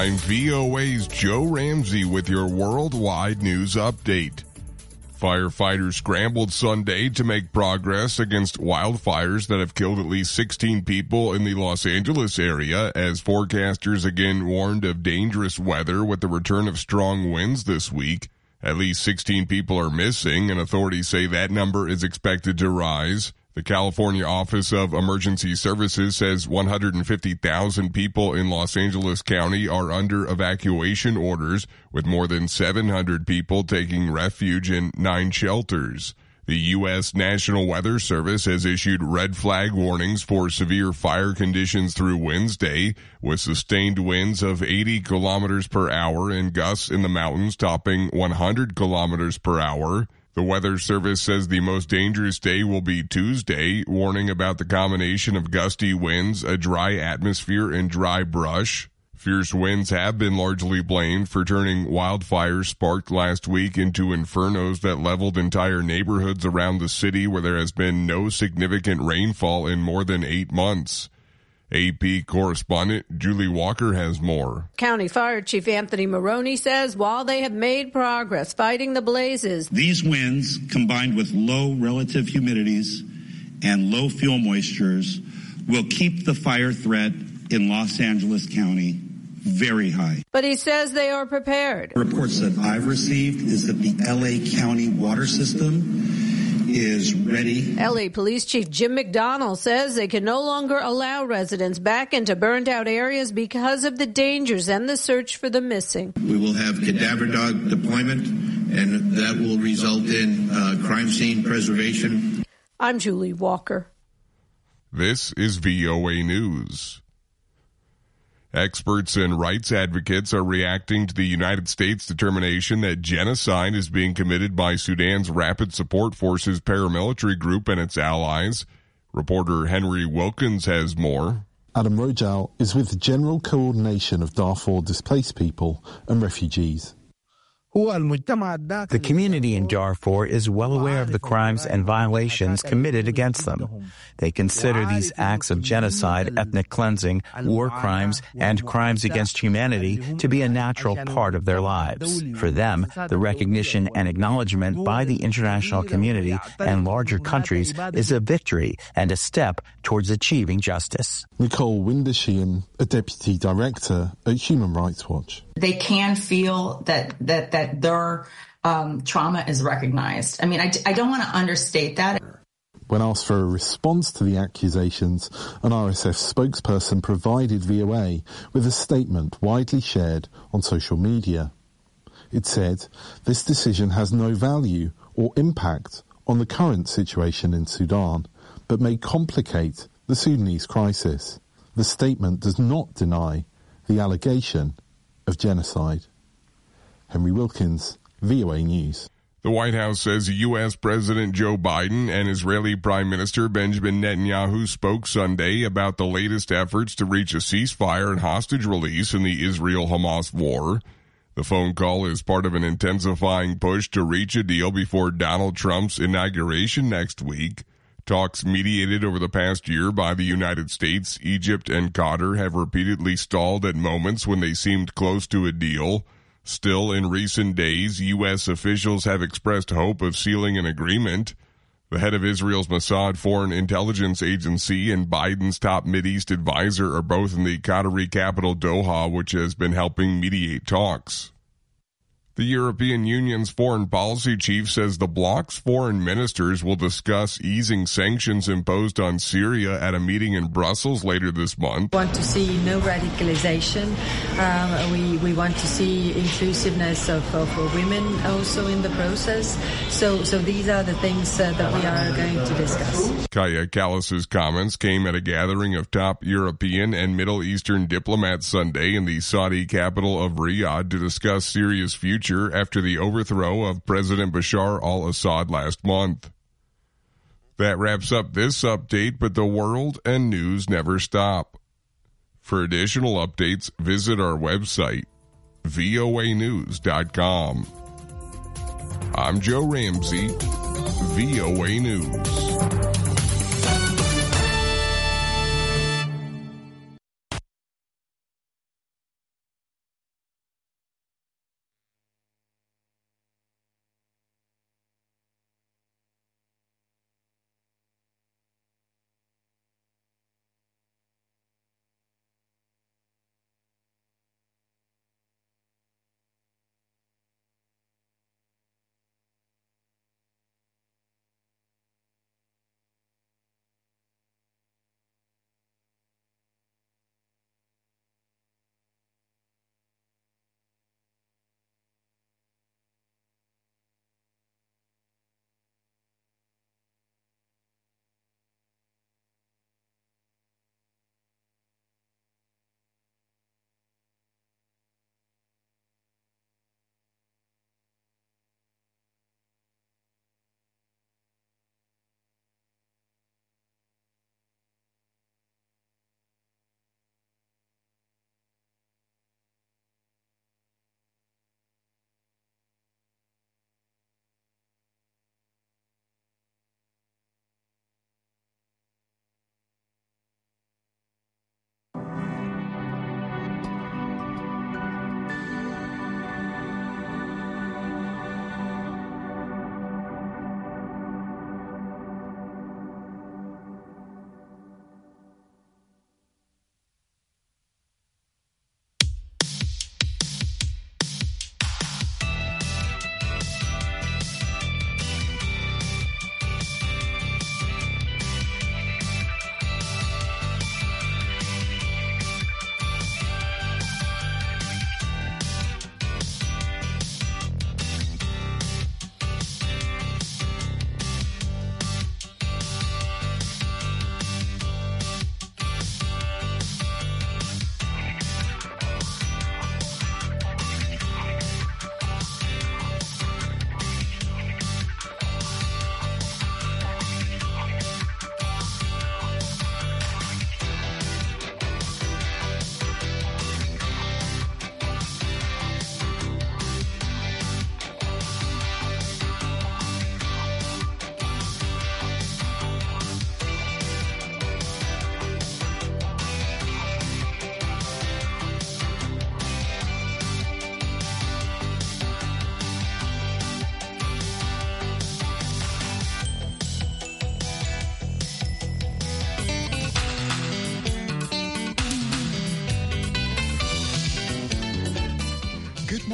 I'm VOA's Joe Ramsey with your worldwide news update. Firefighters scrambled Sunday to make progress against wildfires that have killed at least 16 people in the Los Angeles area as forecasters again warned of dangerous weather with the return of strong winds this week. At least 16 people are missing, and authorities say that number is expected to rise. The California Office of Emergency Services says 150,000 people in Los Angeles County are under evacuation orders, with more than 700 people taking refuge in 9 shelters. The U.S. National Weather Service has issued red flag warnings for severe fire conditions through Wednesday, with sustained winds of 80 kilometers per hour and gusts in the mountains topping 100 kilometers per hour. The Weather Service says the most dangerous day will be Tuesday, warning about the combination of gusty winds, a dry atmosphere, and dry brush. Fierce winds have been largely blamed for turning wildfires sparked last week into infernos that leveled entire neighborhoods around the city where there has been no significant rainfall in more than 8 months. AP correspondent Julie Walker has more. County Fire Chief Anthony Maroney says while they have made progress fighting the blazes, these winds, combined with low relative humidities and low fuel moistures, will keep the fire threat in Los Angeles County very high. But he says they are prepared. Reports that I've received is that the LA County water system is ready. LA Police Chief Jim McDonnell says they can no longer allow residents back into burned out areas because of the dangers and the search for the missing. We will have cadaver dog deployment, and that will result in crime scene preservation. I'm Julie Walker. This is VOA News. Experts and rights advocates are reacting to the United States' determination that genocide is being committed by Sudan's Rapid Support Forces paramilitary group and its allies. Reporter Henry Wilkins has more. Adam Rojal is with the General Coordination of Darfur Displaced People and Refugees. The community in Darfur is well aware of the crimes and violations committed against them. They consider these acts of genocide, ethnic cleansing, war crimes, and crimes against humanity to be a natural part of their lives. For them, the recognition and acknowledgement by the international community and larger countries is a victory and a step towards achieving justice. Nicole Windershean, a deputy director at Human Rights Watch. They can feel that their trauma is recognized. I mean, I don't want to understate that. When asked for a response to the accusations, an RSF spokesperson provided VOA with a statement widely shared on social media. It said, "This decision has no value or impact on the current situation in Sudan, but may complicate the Sudanese crisis. The statement does not deny the allegation of genocide." Henry Wilkins, VOA News. The White House says U.S. President Joe Biden and Israeli Prime Minister Benjamin Netanyahu spoke Sunday about the latest efforts to reach a ceasefire and hostage release in the Israel-Hamas war. The phone call is part of an intensifying push to reach a deal before Donald Trump's inauguration next week. Talks mediated over the past year by the United States, Egypt, and Qatar have repeatedly stalled at moments when they seemed close to a deal. Still, in recent days, U.S. officials have expressed hope of sealing an agreement. The head of Israel's Mossad Foreign Intelligence Agency and Biden's top Mideast advisor are both in the Qatari capital Doha, which has been helping mediate talks. The European Union's foreign policy chief says the bloc's foreign ministers will discuss easing sanctions imposed on Syria at a meeting in Brussels later this month. We want to see no radicalization. We want to see inclusiveness of women also in the process. So these are the things that we are going to discuss. Kaya Kallas's comments came at a gathering of top European and Middle Eastern diplomats Sunday in the Saudi capital of Riyadh to discuss Syria's future after the overthrow of President Bashar al-Assad last month. That wraps up this update, but the world and news never stop. For additional updates, visit our website, voanews.com. I'm Joe Ramsey, VOA News.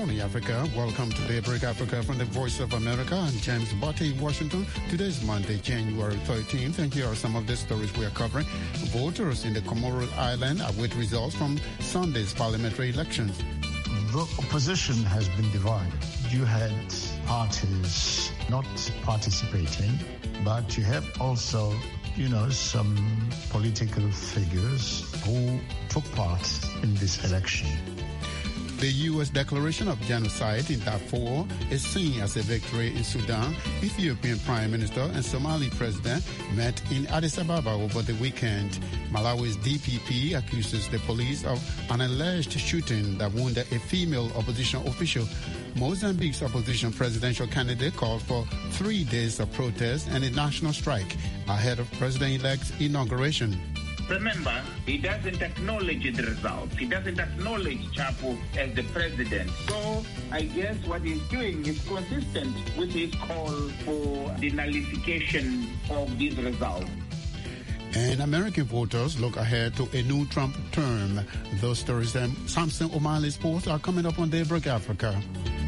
morning, Africa. Welcome to Daybreak Africa from the Voice of America. I'm James Botti in Washington. Today is Monday, January 13th, and here are some of the stories we are covering. Voters in the Comoros Islands await results from Sunday's parliamentary elections. The opposition has been divided. You had parties not participating, but you have also, some political figures who took part in this election. The U.S. declaration of genocide in Darfur is seen as a victory in Sudan. Ethiopian Prime Minister and Somali President met in Addis Ababa over the weekend. Malawi's DPP accuses the police of an alleged shooting that wounded a female opposition official. Mozambique's opposition presidential candidate called for 3 days of protest and a national strike ahead of President-elect's inauguration. Remember, he doesn't acknowledge the results. He doesn't acknowledge Chapo as the president. So I guess what he's doing is consistent with his call for the nullification of these results. And American voters look ahead to a new Trump term. Those stories and Samson O'Malley's Sports are coming up on Daybreak Africa.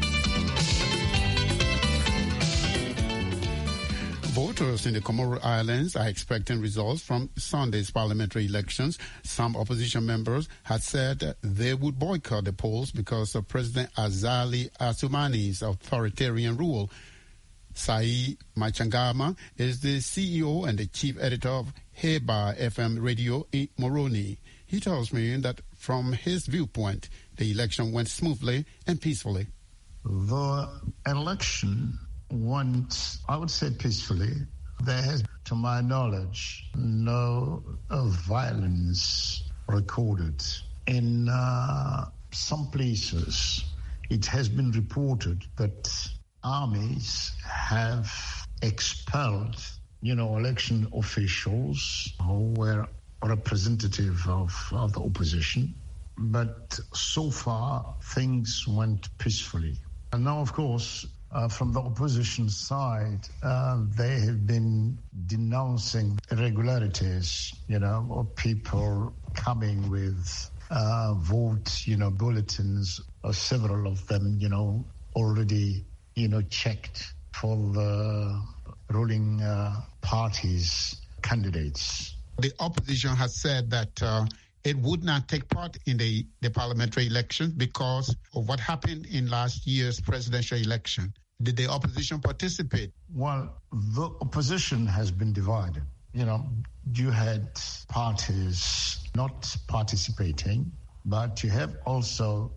Voters in the Comoros Islands are expecting results from Sunday's parliamentary elections. Some opposition members had said they would boycott the polls because of President Azali Assoumani's authoritarian rule. Sai Machangama is the CEO and the chief editor of Heba FM radio in Moroni. He tells me that from his viewpoint, the election went smoothly and peacefully. The election went, I would say, peacefully. There has, to my knowledge, no violence recorded. In some places, it has been reported that armies have expelled, election officials who were representative of the opposition. But so far, things went peacefully. And now, of course, from the opposition side, they have been denouncing irregularities, or people coming with vote, bulletins, or several of them, already, checked for the ruling party's candidates. The opposition has said that it would not take part in the parliamentary elections because of what happened in last year's presidential election. Did the opposition participate? Well, the opposition has been divided. You had parties not participating, but you have also,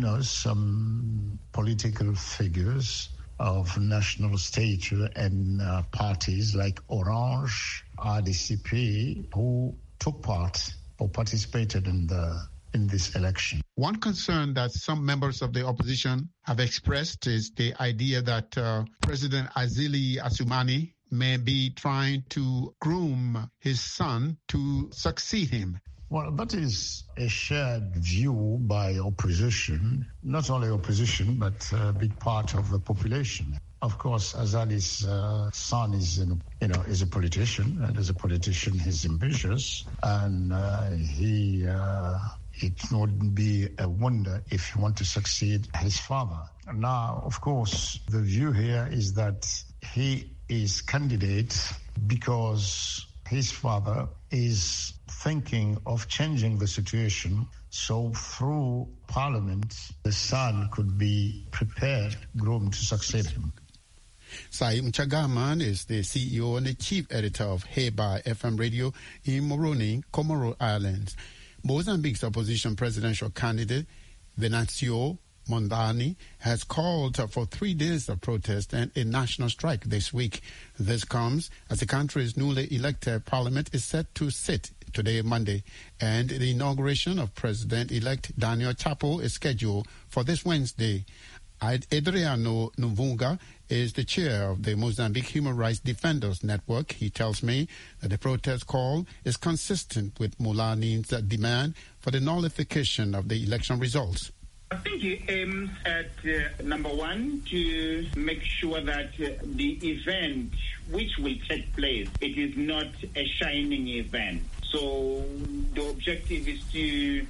some political figures of national stature and parties like Orange, RDCP, who took part or participated in this election. One concern that some members of the opposition have expressed is the idea that President Azali Assoumani may be trying to groom his son to succeed him. Well, that is a shared view by opposition, not only opposition, but a big part of the population. Of course, Azali's son is a politician, and as a politician, he's ambitious, and it wouldn't be a wonder if he wanted to succeed his father. Now, of course, the view here is that he is candidate because his father is thinking of changing the situation, so through Parliament, the son could be prepared, groomed to succeed him. Sai Mchagaman is the CEO and the chief editor of Heba FM radio in Moroni, Comoros Islands. Mozambique's opposition presidential candidate, Venancio Mondlane, has called for 3 days of protest and a national strike this week. This comes as the country's newly elected parliament is set to sit today, Monday, and the inauguration of President-elect Daniel Chapo is scheduled for this Wednesday. Adriano Nvunga is the chair of the Mozambique Human Rights Defenders Network. He tells me that the protest call is consistent with Mondlane's demand for the nullification of the election results. I think he aims at, number one, to make sure that the event which will take place, it is not a shining event. So the objective is to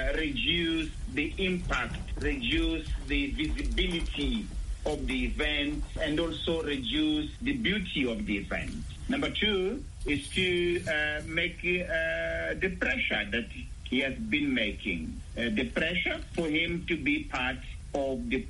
reduce the impact, reduce the visibility of the event, and also reduce the beauty of the event. Number two is to make the pressure that he has been making, the pressure for him to be part of the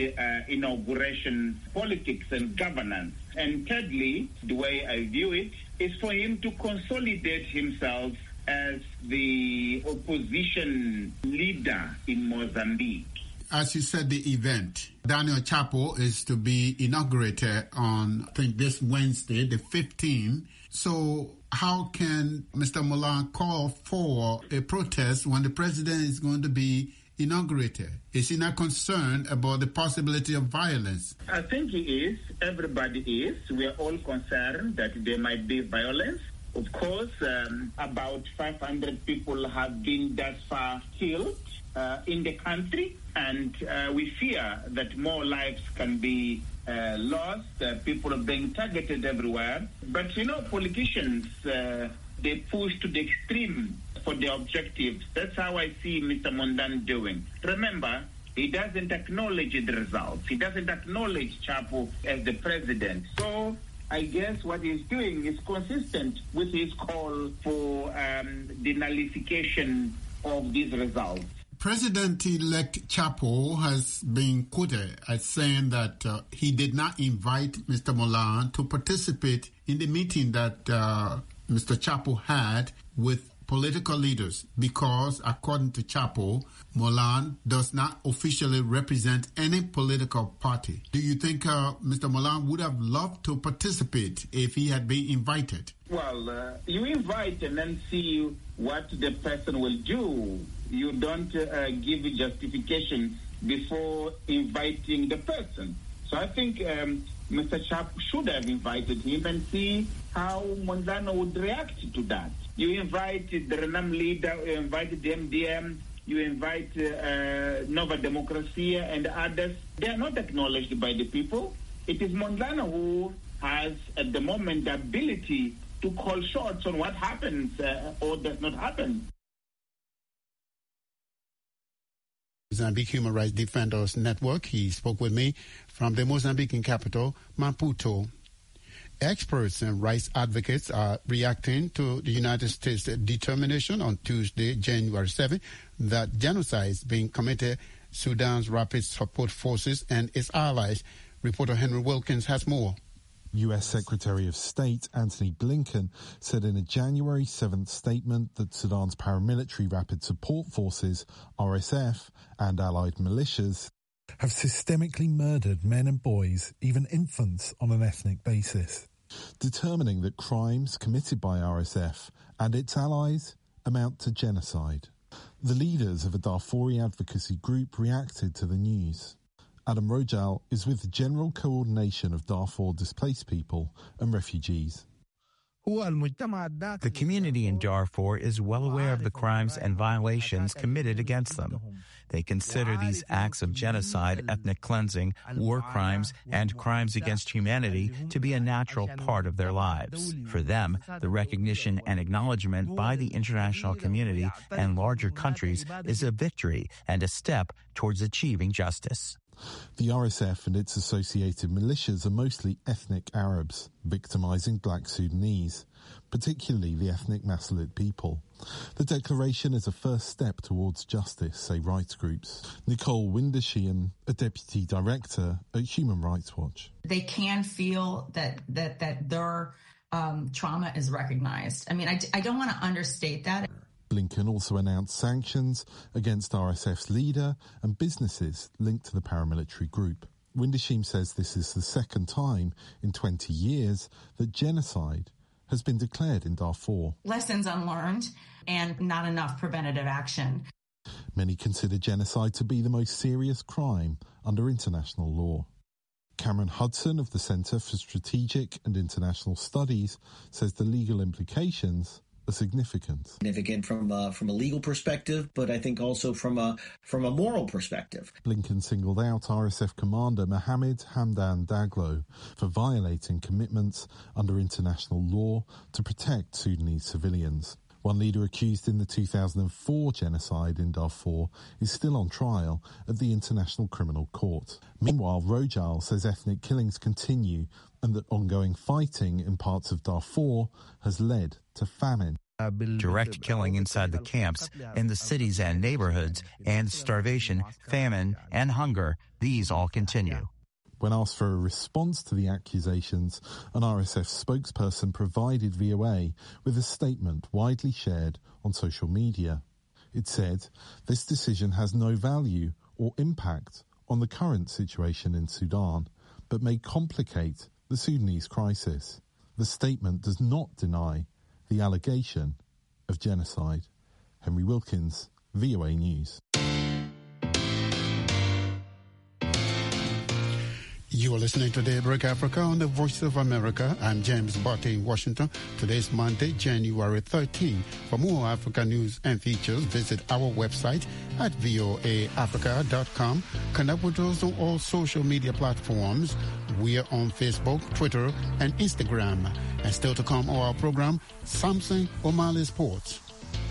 post-inauguration politics and governance. And thirdly, the way I view it, is for him to consolidate himself as the opposition leader in Mozambique. As you said, the event, Daniel Chapo is to be inaugurated on, I think, this Wednesday, the 15th. So how can Mr. Molan call for a protest when the president is going to be inaugurated? Is he not concerned about the possibility of violence? I think he is. Everybody is. We are all concerned that there might be violence. Of course, about 500 people have been thus far killed in the country, and we fear that more lives can be lost. People are being targeted everywhere. But, politicians, they push to the extreme for their objectives. That's how I see Mr. Mondlane doing. Remember, he doesn't acknowledge the results. He doesn't acknowledge Chapo as the president. So I guess what he's doing is consistent with his call for the nullification of these results. President-elect Chapo has been quoted as saying that he did not invite Mr. Molan to participate in the meeting that Mr. Chapo had with political leaders because, according to Chapo, Molan does not officially represent any political party. Do you think Mr. Molan would have loved to participate if he had been invited? Well, you invite and then see what the person will do. You don't give a justification before inviting the person. So I think Mr. Chapo should have invited him and see how Mondlane would react to that. You invite the Renam leader, you invite the MDM, you invite Nova Democracia and others. They are not acknowledged by the people. It is Mondlane who has, at the moment, the ability to call shots on what happens or does not happen. Mozambique Human Rights Defenders Network. He spoke with me from the Mozambican capital, Maputo. Experts and rights advocates are reacting to the United States' determination on Tuesday, January 7, that genocide is being committed Sudan's Rapid Support Forces and its allies. Reporter Henry Wilkins has more. U.S. Secretary of State Antony Blinken said in a January 7th statement that Sudan's paramilitary Rapid Support Forces, RSF, and allied militias have systemically murdered men and boys, even infants, on an ethnic basis, determining that crimes committed by RSF and its allies amount to genocide. The leaders of a Darfuri advocacy group reacted to the news. Adam Rojal is with the General Coordination of Darfur Displaced People and Refugees. The community in Darfur is well aware of the crimes and violations committed against them. They consider these acts of genocide, ethnic cleansing, war crimes, and crimes against humanity to be a natural part of their lives. For them, the recognition and acknowledgement by the international community and larger countries is a victory and a step towards achieving justice. The RSF and its associated militias are mostly ethnic Arabs, victimizing black Sudanese, particularly the ethnic Masalit people. The declaration is a first step towards justice, say rights groups. Nicole Windesheim, a deputy director at Human Rights Watch. They can feel that their trauma is recognized. I mean, I don't want to understate that. Blinken also announced sanctions against RSF's leader and businesses linked to the paramilitary group. Windesheim says this is the second time in 20 years that genocide has been declared in Darfur. Lessons unlearned and not enough preventative action. Many consider genocide to be the most serious crime under international law. Cameron Hudson of the Centre for Strategic and International Studies says the legal implications are significant. Significant from a legal perspective, but I think also from a moral perspective. Blinken singled out RSF commander Mohammed Hamdan Daglo for violating commitments under international law to protect Sudanese civilians. One leader accused in the 2004 genocide in Darfur is still on trial at the International Criminal Court. Meanwhile, Rojal says ethnic killings continue and that ongoing fighting in parts of Darfur has led to famine. Direct killing inside the camps, in the cities and neighborhoods, and starvation, famine, and hunger, these all continue. When asked for a response to the accusations, an RSF spokesperson provided VOA with a statement widely shared on social media. It said, "This decision has no value or impact on the current situation in Sudan, but may complicate the Sudanese crisis." The statement does not deny the allegation of genocide. Henry Wilkins, VOA News. You are listening to Daybreak Africa on the Voice of America. I'm James Barty in Washington. Today's Monday, January 13. For more Africa news and features, visit our website at voaafrica.com. Connect with us on all social media platforms. We are on Facebook, Twitter, and Instagram. And still to come on our program, Samson O'Malley Sports.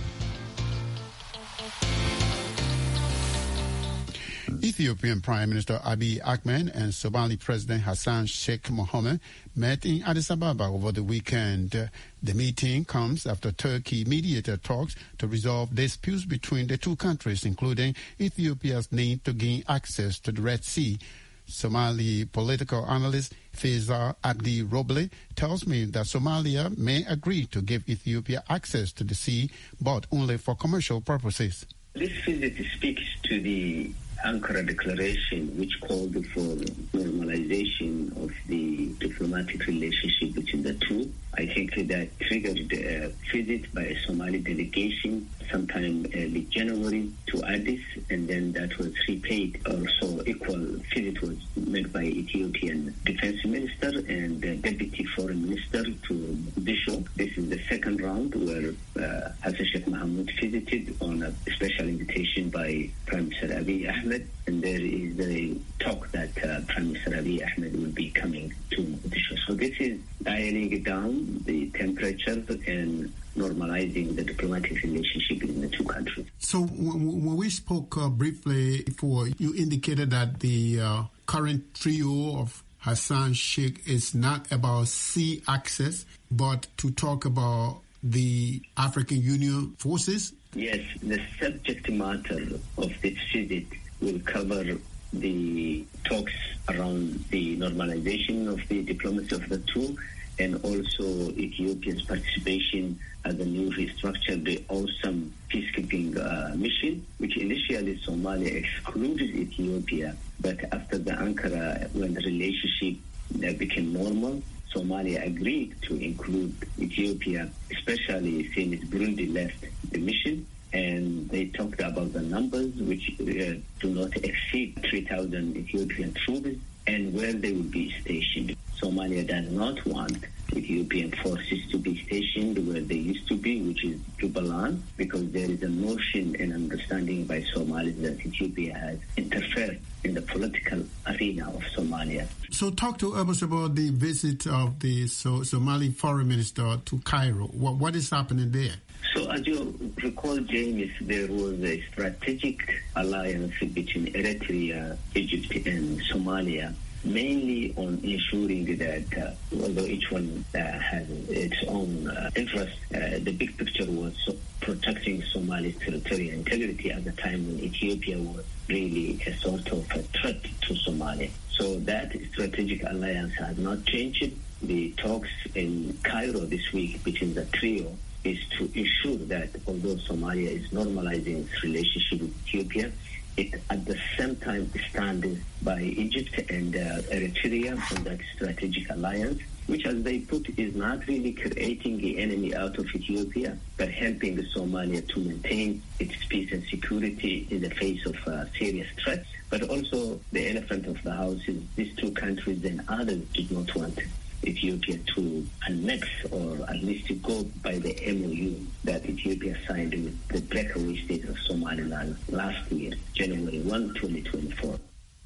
Ethiopian Prime Minister Abiy Ahmed and Somali President Hassan Sheikh Mohammed met in Addis Ababa over the weekend. The meeting comes after Turkey mediated talks to resolve disputes between the two countries, including Ethiopia's need to gain access to the Red Sea. Somali political analyst Faisal Abdi Roble tells me that Somalia may agree to give Ethiopia access to the sea, but only for commercial purposes. This visit speaks to the Ankara Declaration, which called for normalization of the diplomatic relationship between the two. I think that triggered a visit by a Somali delegation sometime early January to Addis, and then that was repaid. Also, equal visit was made by Ethiopian Defense Minister and Deputy Foreign Minister to Mogadishu. This is the second round where Hassan Sheikh Mohammed visited on a special invitation by Prime Minister Abiy Ahmed, and there is a talk that Prime Minister Abiy Ahmed will be coming to Mogadishu. So this is dialing down the temperature and normalizing the diplomatic relationship between the two countries. So when we spoke briefly before, you indicated that the current trio of Hassan Sheikh is not about sea access, but to talk about the African Union forces? Yes, the subject matter of this visit will cover the talks around the normalization of the diplomacy of the two, and also Ethiopia's participation as a new restructured awesome peacekeeping mission, which initially Somalia excluded Ethiopia, but after the Ankara, when the relationship became normal, Somalia agreed to include Ethiopia, especially since Burundi left the mission, and they talked about the numbers, which do not exceed 3,000 Ethiopian troops, and where they will be stationed. Somalia does not want Ethiopian forces to be stationed where they used to be, which is Jubaland, because there is a notion and understanding by Somalis that Ethiopia has interfered in the political arena of Somalia. So talk to us about the visit of the Somali foreign minister to Cairo. What is happening there? So as you recall, James, there was a strategic alliance between Eritrea, Egypt, and Somalia, mainly on ensuring that although each one has its own interest, the big picture was protecting Somalia's territorial integrity at the time when Ethiopia was really a sort of a threat to Somalia. So that strategic alliance has not changed. The talks in Cairo this week between the trio is to ensure that although Somalia is normalizing its relationship with Ethiopia, it at the same time stands by Egypt and Eritrea on that strategic alliance, which, as they put, is not really creating the enemy out of Ethiopia, but helping Somalia to maintain its peace and security in the face of serious threats. But also the elephant of the house is these two countries and others did not want Ethiopia to annex or at least to go by the MOU that Ethiopia signed with the breakaway state of Somaliland last year, January 1, 2024.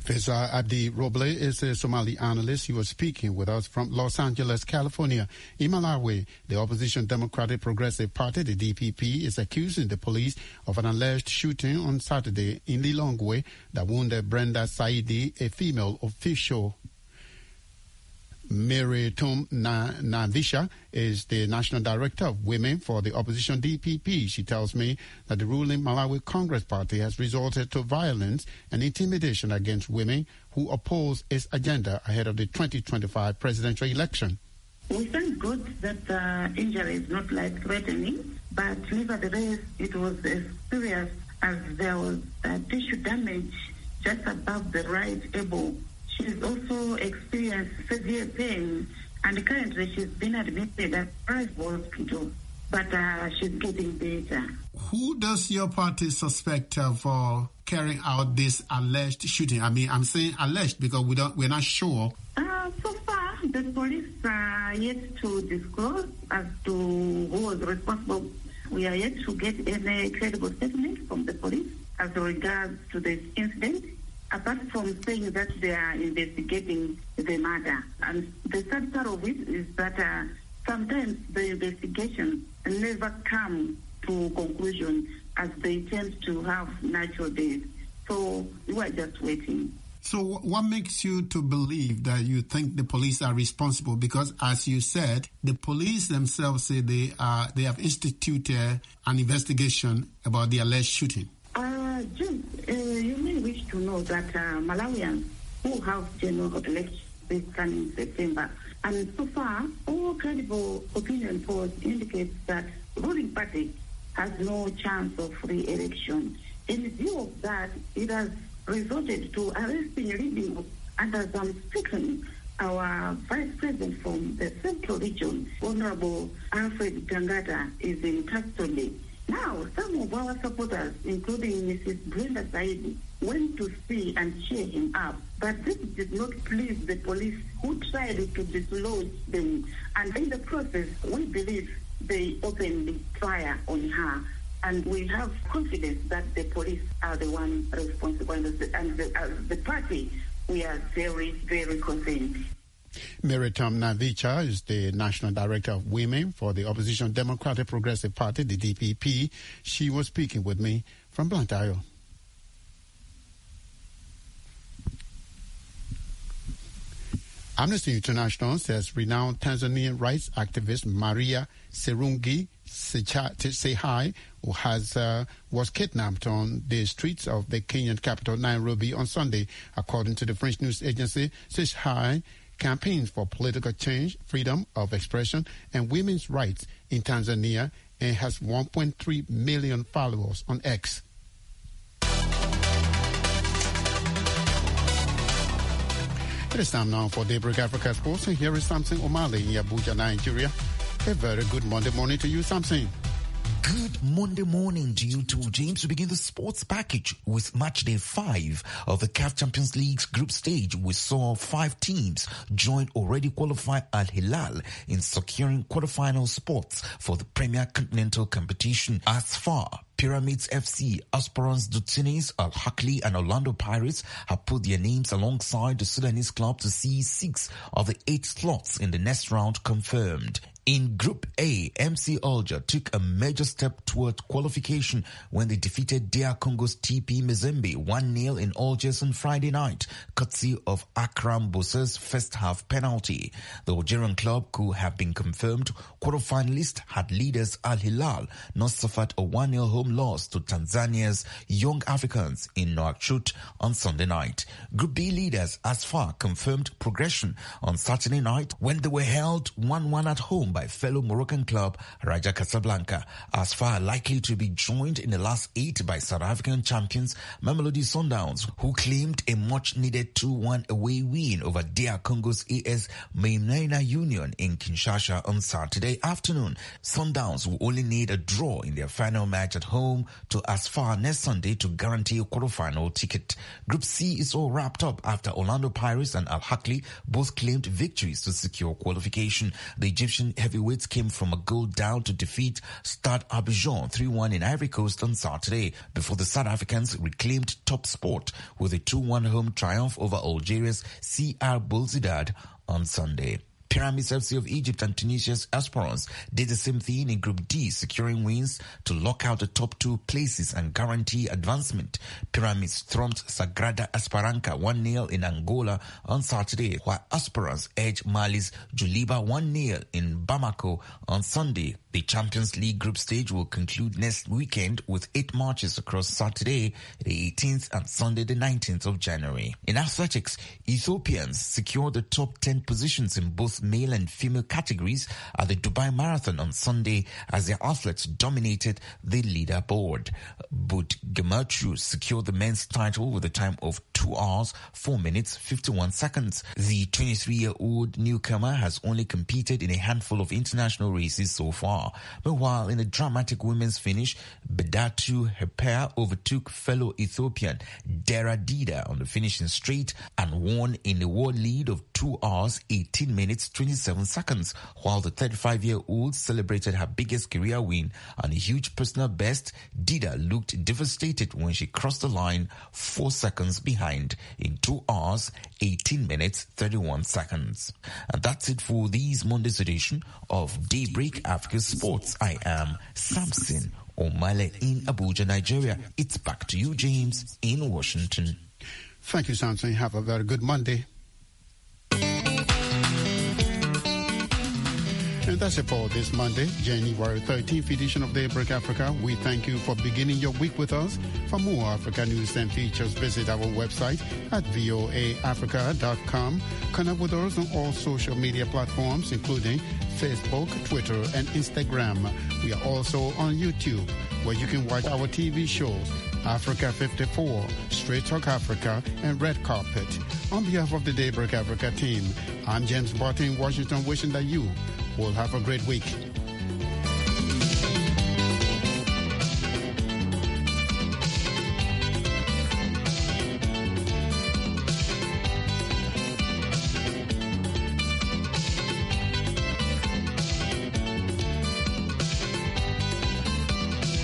Faisal Abdi Roble is a Somali analyst. He was speaking with us from Los Angeles, California. In Malawi, the opposition Democratic Progressive Party, the DPP, is accusing the police of an alleged shooting on Saturday in Lilongwe that wounded Brenda Saidi, a female official. Mary Tom Navisha is the National Director of Women for the opposition DPP. She tells me that the ruling Malawi Congress Party has resorted to violence and intimidation against women who oppose its agenda ahead of the 2025 presidential election. We thank God that the injury is not life-threatening, but nevertheless it was as serious as there was tissue damage just above the right elbow. She's also experienced severe pain, and currently she's been admitted at private hospital, but she's getting better. Who does your party suspect for carrying out this alleged shooting? I mean, I'm saying alleged because we're not sure. So far, the police are yet to disclose as to who was responsible. We are yet to get any credible statement from the police as regards to this incident, apart from saying that they are investigating the matter. And the sad part of it is that sometimes the investigation never come to conclusion as they tend to have natural death. So we are just waiting. So what makes you to believe that you think the police are responsible? Because as you said, the police themselves say they have instituted an investigation about the alleged shooting. Jim, you may wish to know that Malawians who have general elections this coming September, and so far, all credible opinion polls indicate that ruling party has no chance of re-election. In view of that, it has resorted to arresting leading and as I'm speaking, our vice president from the central region, Honorable Alfred Tangata, is in custody. Now, some of our supporters, including Mrs. Brenda Saidi, went to see and cheer him up. But this did not please the police, who tried to dislodge them. And in the process, we believe they opened fire on her. And we have confidence that the police are the ones responsible. And the party, we are very, very concerned. Meritam Navicha is the National Director of Women for the opposition Democratic Progressive Party, the DPP. She was speaking with me from Blantyre. Amnesty International says renowned Tanzanian rights activist Maria Serungi Sehai, who was kidnapped on the streets of the Kenyan capital Nairobi on Sunday. According to the French news agency, Sehai campaigns for political change, freedom of expression, and women's rights in Tanzania and has 1.3 million followers on X. It is time now for Daybreak Africa Sports, and here is Samson Omale in Abuja, Nigeria. A very good Monday morning to you, Samson. Good Monday morning to you too, James. We begin the sports package with matchday 5 of the CAF Champions League's group stage. We saw 5 teams join already qualified Al Hilal in securing quarterfinal spots for the Premier Continental competition. As far, Pyramids FC, Esperance de Tunis, Al Ahly and Orlando Pirates have put their names alongside the Sudanese club to see 6 of the 8 slots in the next round confirmed. In Group A, MC Alger took a major step toward qualification when they defeated DR Congo's TP Mazembe 1-0 in Algiers on Friday night, courtesy of Akram Boussa's first half penalty. The Algerian club could have been confirmed quarterfinalist had leaders Al Hilal not suffered a 1-0 home loss to Tanzania's Young Africans in Nouakchott on Sunday night. Group B leaders Asfar confirmed progression on Saturday night when they were held 1-1 at home by fellow Moroccan club Raja Casablanca. Asfar likely to be joined in the last 8 by South African champions Mamelodi Sundowns, who claimed a much-needed 2-1 away win over DR Congo's AS Maimena Union in Kinshasa on Saturday afternoon. Sundowns will only need a draw in their final match at home to Asfar next Sunday to guarantee a quarterfinal ticket. Group C is all wrapped up after Orlando Pirates and Al Ahly both claimed victories to secure qualification. The Egyptian heavyweights came from a goal down to defeat Stade Abidjan 3-1 in Ivory Coast on Saturday, before the South Africans reclaimed top spot with a 2-1 home triumph over Algeria's CR Belouizdad on Sunday. Pyramids FC of Egypt and Tunisia's Esperance did the same thing in Group D, securing wins to lock out the top 2 places and guarantee advancement. Pyramids thumped Sagrada Esperança 1-0 in Angola on Saturday, while Esperance edged Mali's Djoliba 1-0 in Bamako on Sunday. The Champions League group stage will conclude next weekend with 8 matches across Saturday, the 18th and Sunday, the 19th of January. In athletics, Ethiopians secured the top 10 positions in both male and female categories at the Dubai Marathon on Sunday as their athletes dominated the leaderboard. But Gematru secured the men's title with a time of 2 hours, 4 minutes, 51 seconds. The 23-year-old newcomer has only competed in a handful of international races so far. Meanwhile, in the dramatic women's finish, Bedatu Heper overtook fellow Ethiopian Dera Dida on the finishing straight and won in a world lead of 2 hours, 18 minutes, 27 seconds, while the 35-year-old celebrated her biggest career win and a huge personal best. Dida looked devastated when she crossed the line 4 seconds behind in 2 hours, 18 minutes, 31 seconds. And that's it for this Monday's edition of Daybreak Africa Sports. I am Samson Omale in Abuja, Nigeria. It's back to you, James, in Washington. Thank you, Samson. Have a very good Monday. And that's it for this Monday, January 13th edition of Daybreak Africa. We thank you for beginning your week with us. For more Africa news and features, visit our website at voaafrica.com. Connect with us on all social media platforms, including Facebook, Twitter, and Instagram. We are also on YouTube, where you can watch our TV shows, Africa 54, Straight Talk Africa, and Red Carpet. On behalf of the Daybreak Africa team, I'm James Barton in Washington, wishing that you will have a great week.